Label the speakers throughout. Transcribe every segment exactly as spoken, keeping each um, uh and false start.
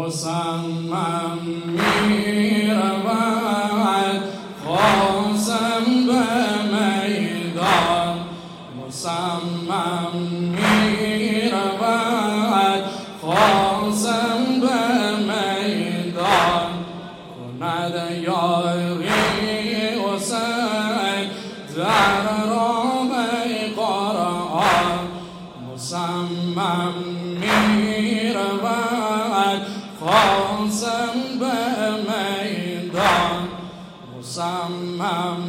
Speaker 1: مصمم میرود قاسم به میدان، مصمم میرود قاسم به میدان، کند یاری حسین در راه قرآن، مصمم میرود قاسم به میدان، مصمم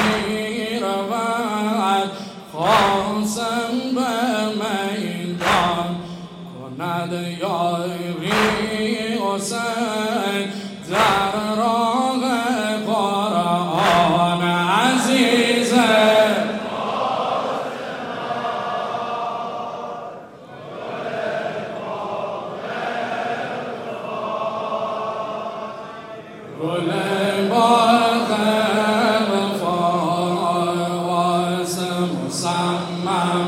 Speaker 1: میرود قاسم به میدان، کند یاری حسین در راه قرآن. عزیزه گل باغ وفاس مصمم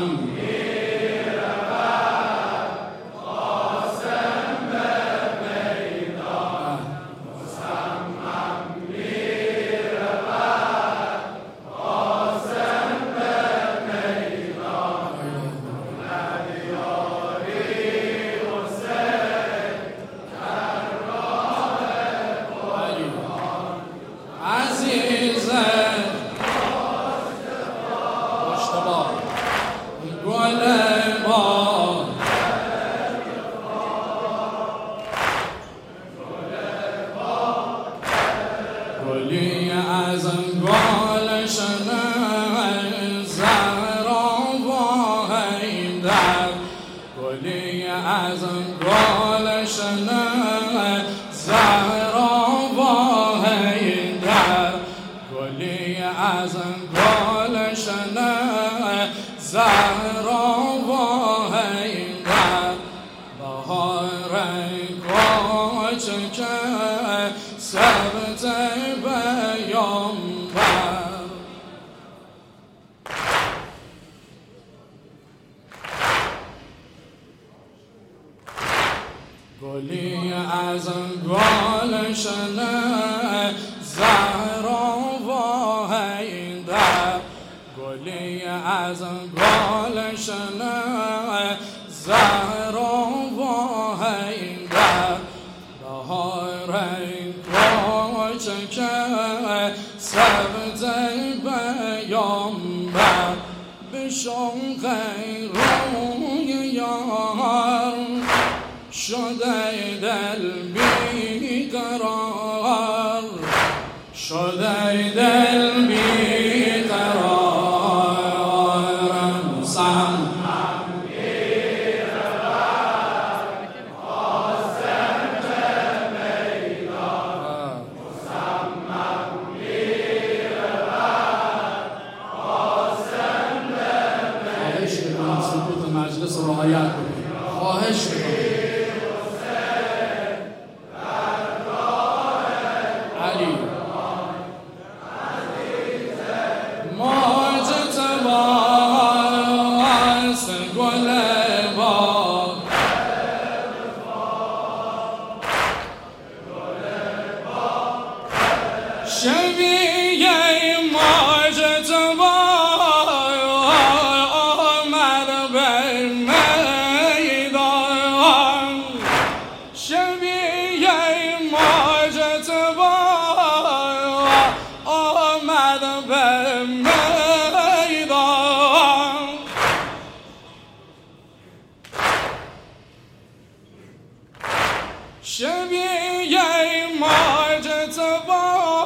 Speaker 1: میرود قاسم به میدان، مصمم میرود قاسم به میدان، کند یاری حسین در راه قرآن. عزیزه پشت بار گل بار گلی از گلشن زهرا و حیدر، گلی از گلشن زهرا و حیدر، گلی از گلشن زهرا و حیدر، بهار کوچک سبت پیامبر. گلی از گلشن زهرا و حیدر، گلی از گلشن زهرا و حیدر، بهار کوچک سبت پیامبر، به شوق روی یار شده دل بیقرار، شده دل بیقرار، مصمم میرود قاسم به میدان، مصمم میرود قاسم به میدان. خواهش میکنم سکوت مجلس رعایت کنید، خواهش میکنم. شبیه ماجتبا آمد به میدان، شبیه ماجتبا آمد به میدان، شبیه ماجتبا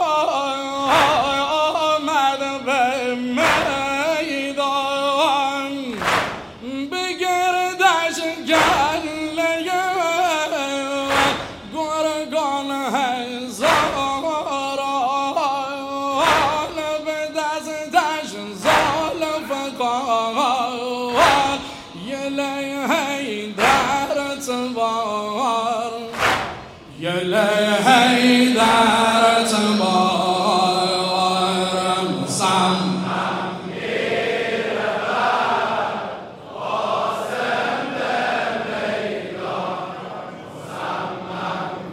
Speaker 1: یله حیدر تبار، مصمم میرود قاسم به میدان، مصمم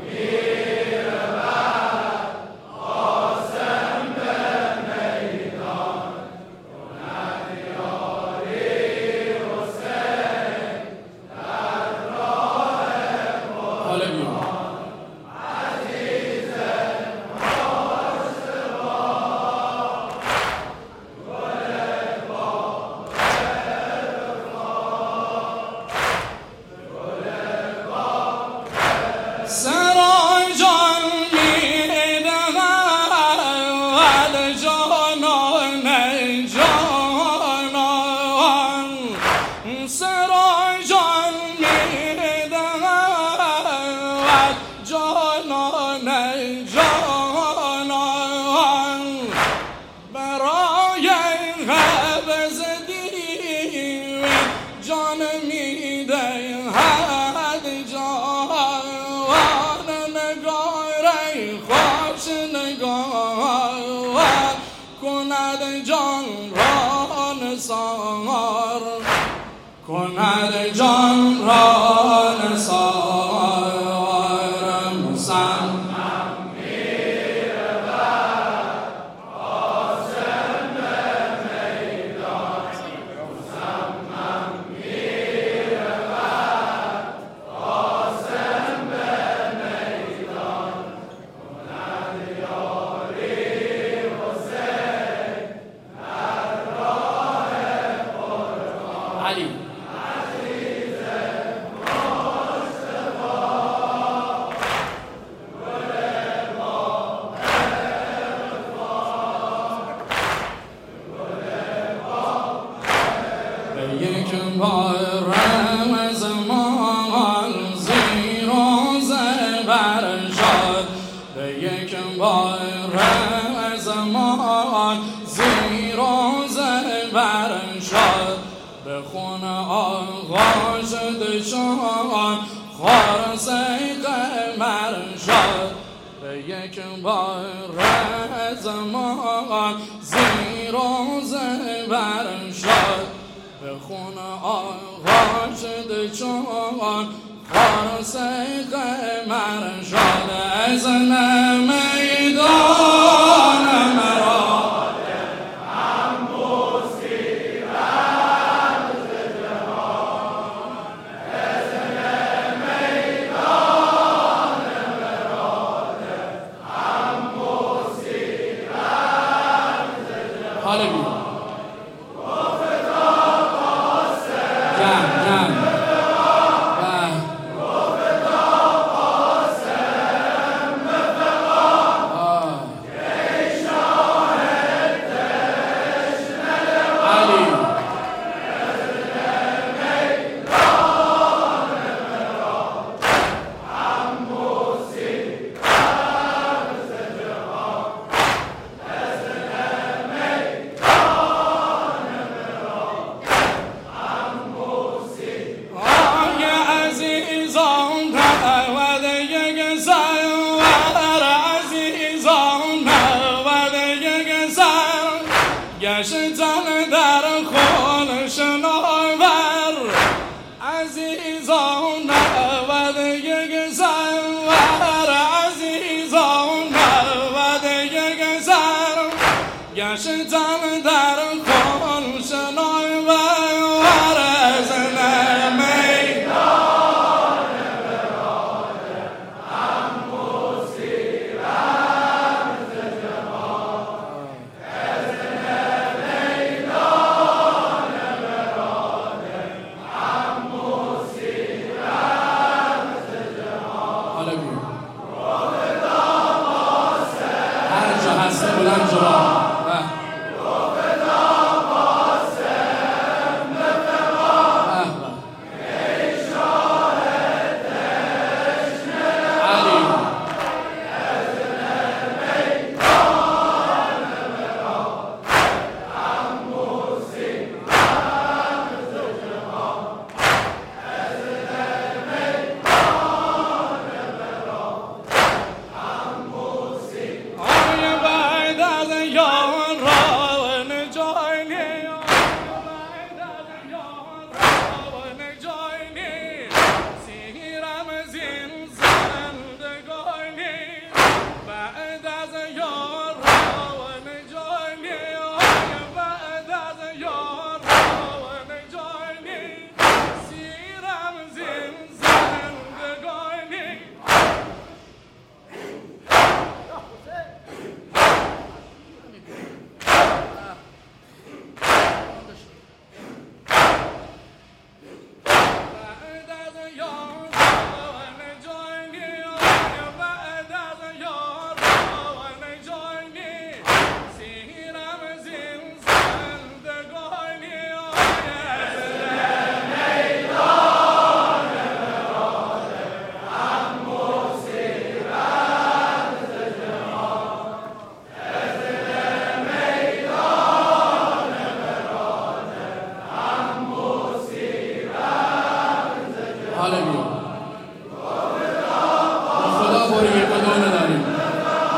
Speaker 1: نثار کند جان را نثار مصمم میرود قاسم به میدان مصمم میرود قاسم به میدان کند یاری حسین در راه قربان علی یک بار زمان زیر و زبر شد به یک بار زمان زیر و زبر شد به خون آقا شد شد خارس قمر شد به یک بار زمان زیر و زبر شد به خون آقا شد چون خارس قمر شد از میدان مرا هم بوسی رمز جهان از میدان مرا هم بوسی رمز جهان گشتن در خون شناور عزیزان نود یک سر عزیزان نود یک سر گشتن در خون شناور از میدان براده هم بوسی رمز جهان بلند جواب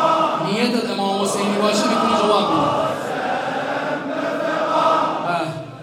Speaker 1: نیتت امام حسینی باشه میتونی جواب بدی.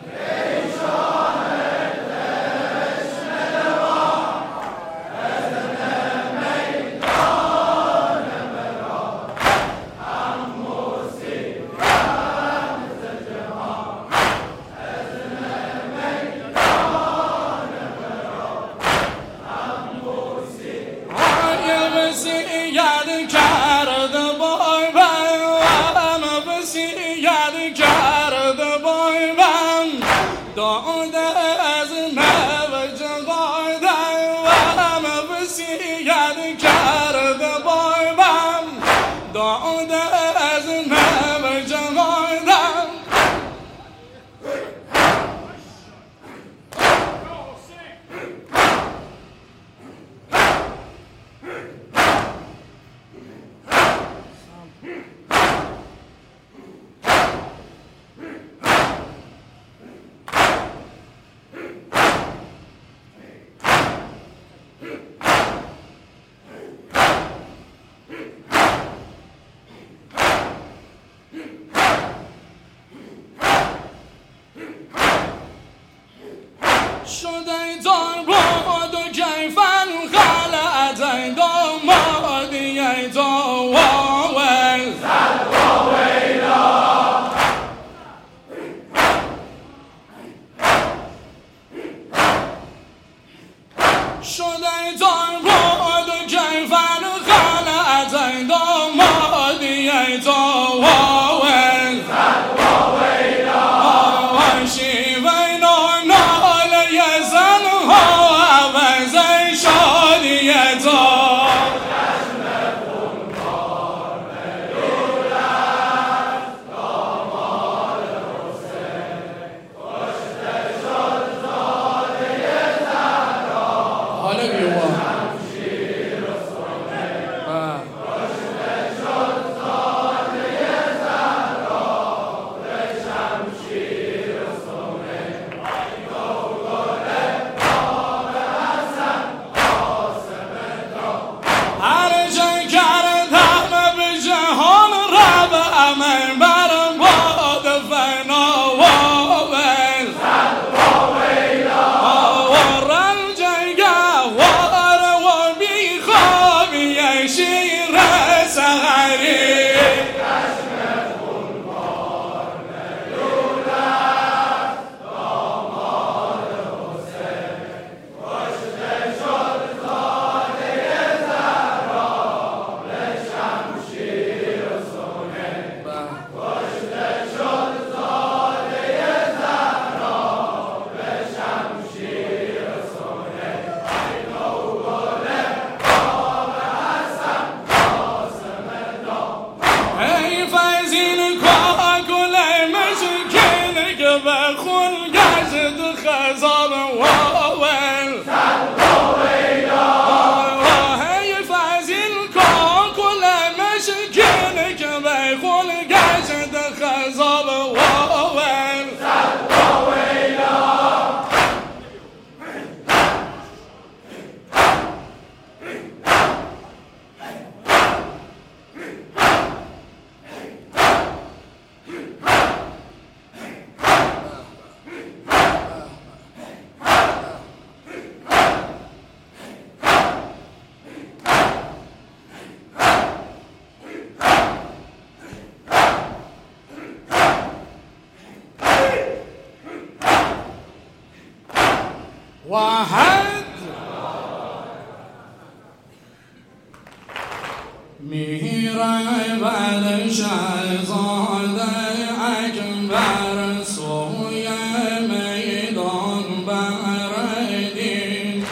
Speaker 1: بایبم داده از نوج قایده و همه وسیعت کرده بایبم داده از نوج قایده شده دار بود و کیفن خلعت ای دامادی ای داویل شده دار بود و کیفن خلعت ای دامادی ای داویل شیوه نال یه زن ها عوض شادی تا واحد میره بر شهزاده اکبر سوی میدان بردیم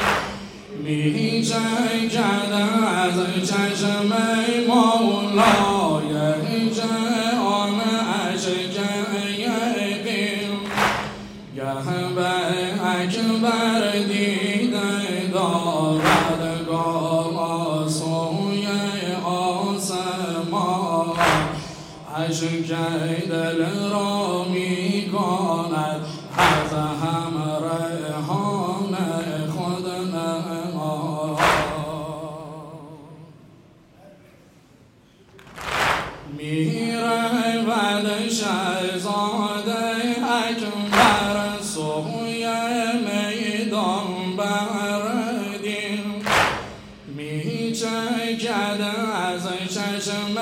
Speaker 1: میچکد از چشم مولای جهان اشکه یقین گه به اکبر دیده دارد گام سوی آسمان اشکه دل را می کند از همراهان خود نما میره بد شهزاده اکبر سوی میدان بردیم میچکد از چشم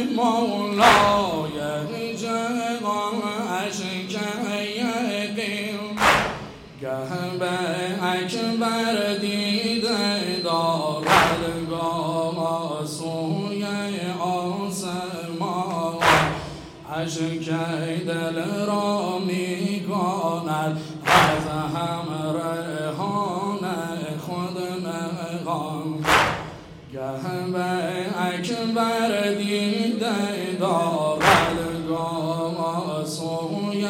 Speaker 1: مولای جهان اشکه یقین گه به اکبر دیده دارد گام سوی آسمان اشکه دل را می کند از هم ریحان خود نهان گه به اکبر دیده دارد گام سوی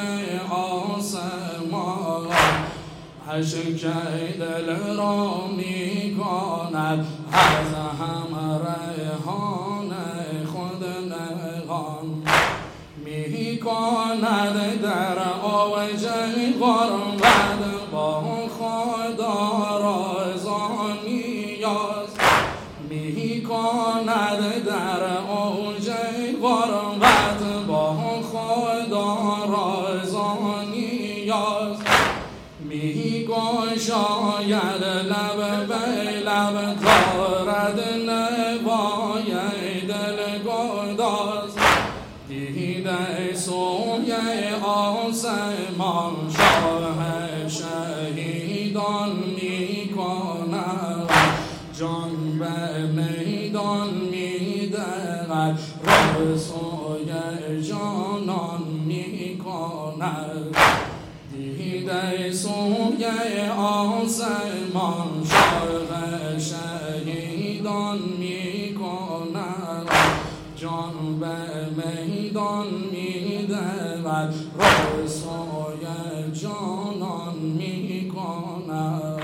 Speaker 1: آسمان عشق دل را می کند از هم ریحان خود نهان می کند در اوج غربت با خدا رازان نیاز می کند در اوج غربت با خدا رازان نیاز می گشاید لب به لب دارد نوای دل گداز دیده سوی آسمان شاه شهیدان می کند جان به میدان می دهد راه سوی جانان می کند دیده سوی آسمان شاه شهیدان می کند جان به میدان می دهد راه سوی جانان می کند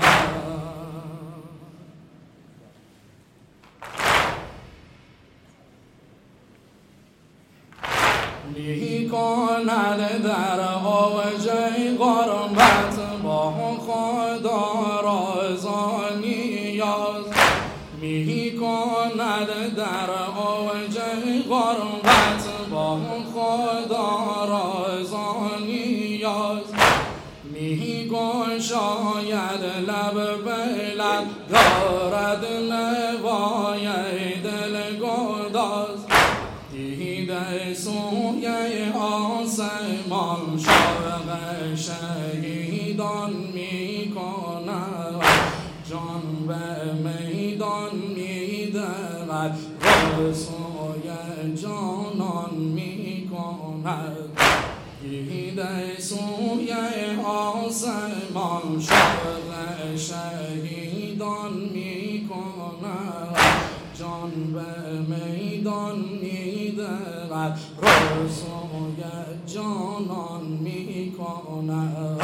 Speaker 1: می کند در اوج غربت با خدا رازان نیاز می کند در اوج غربت با خدا رازان نیاز می گشاید لب به لب دارد نوای دل گداز دیده سوی آسمان شاه شهیدان می کند جان به میدان می دهد راه سوی جانان می کند دیده سوی آسمان شاه شهیدان می کند جان به میدان می دهد راه سوی جانان می کند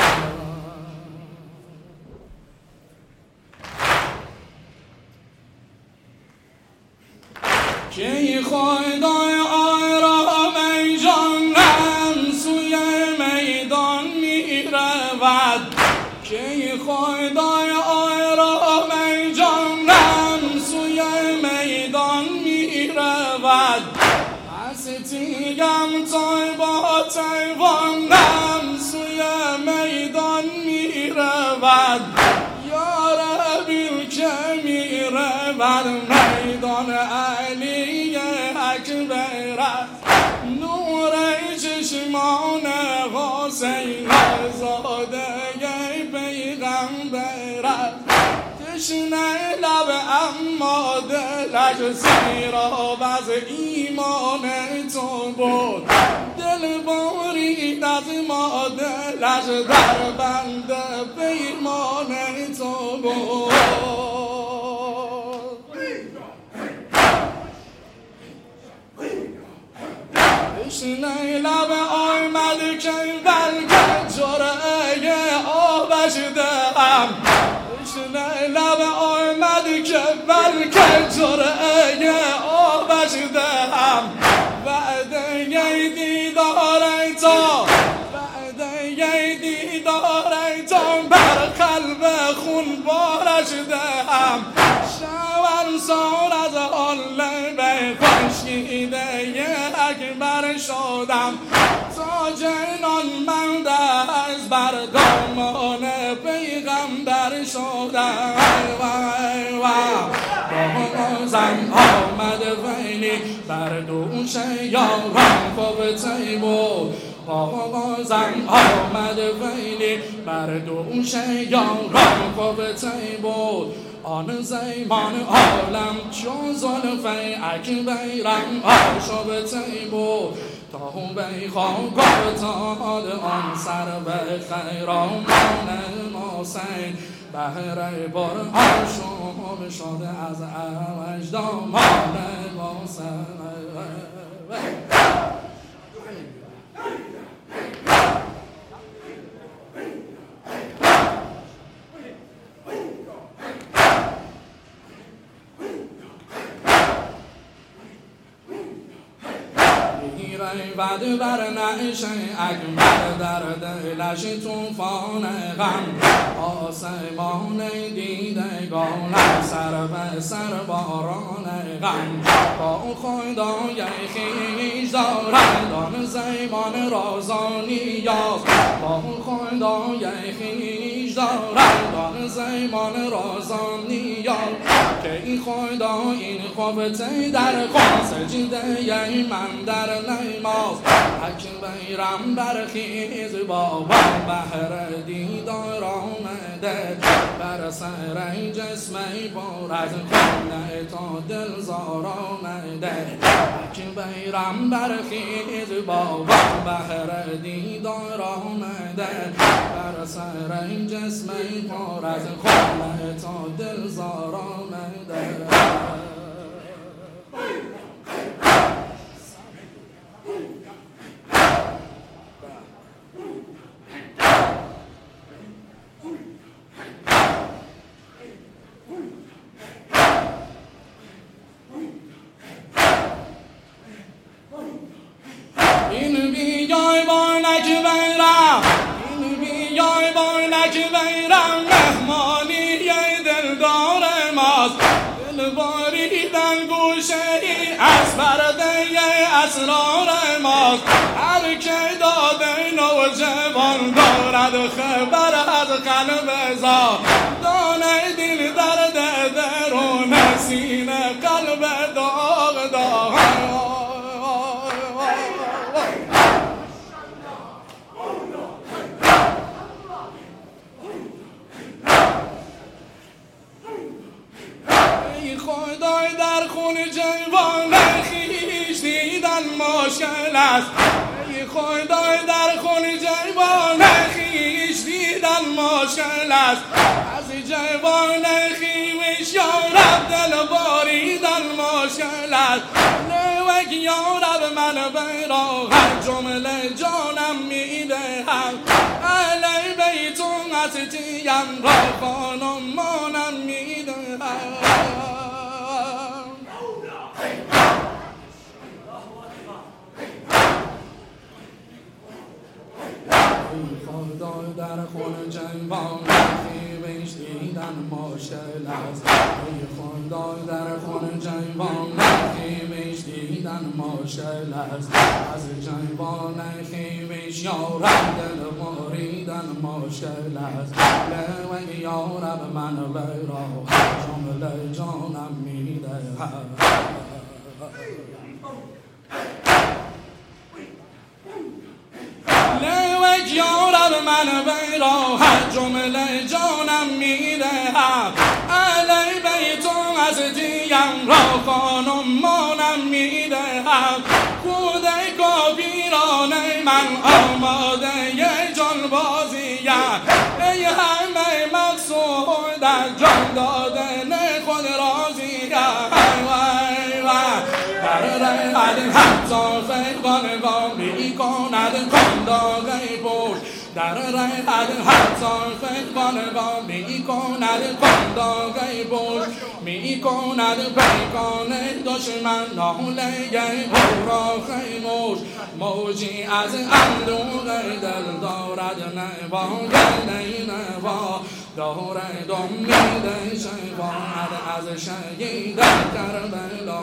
Speaker 1: که خدای آرام جانم سوی میدان می رود که خدای آرام جانم سوی میدان می رود هستیم تا با تیوانم سوی میدان می رود یا ربی که می رود میدان علی اکبر نور چشمان حسین زاده پیغمبر تشنه لب اما دلش سیراب از ایمان تو بود دل بارید از ما دلش در بند پیمان تو بود تشنه لب آمد که بلکه جرعه آبش دهم تشنه لب آمد که بلکه جرعه آبش دهم وعده دیدار تا وعده دیدار تا بر قلب خون بارش دهم شوان سال از حال به خشکیده اکبر شدم تا جنان من دست بر دامان پیغمبر شدم زن آمد ویلی بر دوش یاران خوب تیمور زن آمد ویلی بر دوش یاران خوب تیمور آن زیمان عالم چون زلفه اکبرم آشاب تیمور تا به خاک افتاد آن سر به خیرامان حسین بهر بر آشوب شده از وجدان حسین بعد بر نعش اکبر در دلش توفان غم آسمان دیدگان سر به سر باران غم با خدای خویش دارد آن زیبان رازانی یاز با خدای خویش دارد آن زیبان رازانی یاز که این خدا این خفته در خون سجده من در نماز اکبرم برخیز بابا بهر دیدار آمده بر سر جسمی پر از خونه تا دلزار آمده اکبرم برخیز بابا بهر دیدار آمده بر سر جسمی پر از خونه تا دلزار آمده این بیای بانک بیرم این بیای بانک بیرم مهمانی دلدار ماست دل باریدن گوشه ای از پرده اسرار ماست هر که داده نوجوان دارد خبر از قلب زار دانه دل درد درون سینه قلب داغ داغ خدای در خون جوان خویش دیدن مشکل است ای خدای در خون جوان خویش دیدن مشکل است از جوان خویش یارب دل باریدن مشکل است نوک یارب من بیرا هر جمله جانم میدهم علی بیتون هستیم را خانم مانم میدهم خدای در خون جنبان خویش دیدن مشکل است ای خدای در خون جنبان خویش دیدن مشکل است از جنبان خویش یارب دل باریدن مشکل است لوگ یارب من بیرا جمله جانم میدهم لوگ یارب من بیرا هر جمله جانم میدهم علی بیتون از دیم را خانم مانم میدهم کودک پیران من آماده جان بازیم ای همه مقصود از جان دادن خود راضیم در رهد حتی فیقان می کند کنداغی پوش در رهد حتی فیقان می کند کنداغی پوش می کند پیکان دشمن ناله او را خیموش موجی از اندوه دل دارد نوای نینوا دارد امید شیوان از شهید کربلا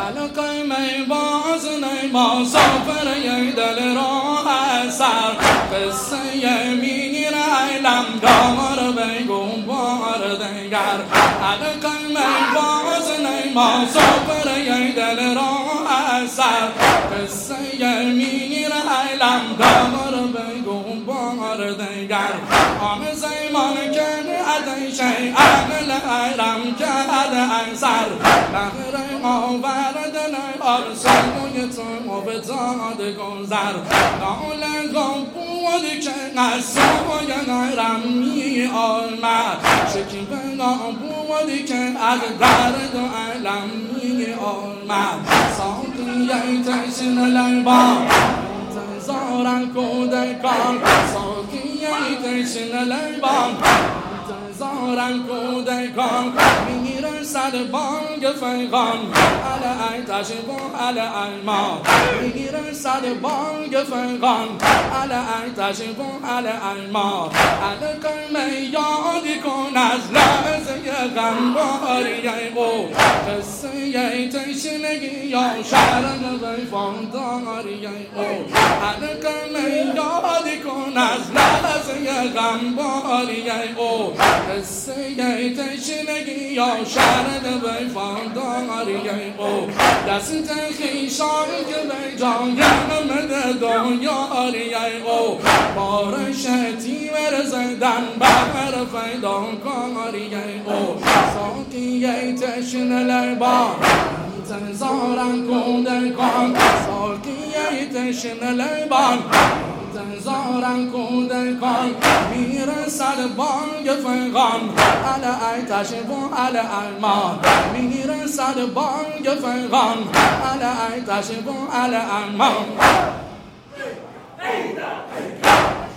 Speaker 1: حلقه می باز نی مسافر دل را سر قصه میر علم دار بگو بار دگر حلقه می باز نی مسافر دل را سر قصه میر علم دار بگو بار دگر آن زمان که ادیش عقل علم کرد انصر نهر آورد آرسل موی تو مفتاد گذر نال گم بود که نسای نرم می آمد شکیب نام بود که از درد و علم می آمد ساقی تشن لبان انتظارم کودکان ساقی تشن لبان انتظارم کودکان میرسد بانگ فیغان علی ایتش و علی ایما میرسد بانگ فیغان علی ایتش و علی ایما حلقه یادی کن از لحظه غمباری او قصه تشنگی یا شرق وفاداری او حلقه یادی کن از لحظه غمباری او قصه تشنگی یا شرق وفاداری او دست خویشان که به جای آمد دنیاری او بارش تیمر زدن بر فداکاری او ساقی تشنه لبان انتظارم کودکان ساقی تشنه لبان انتظارم کودکان میرسد بانگ فیغان علی ایتش و علی ایما میرسد بانگ فیغان علی ایتش و علی ایما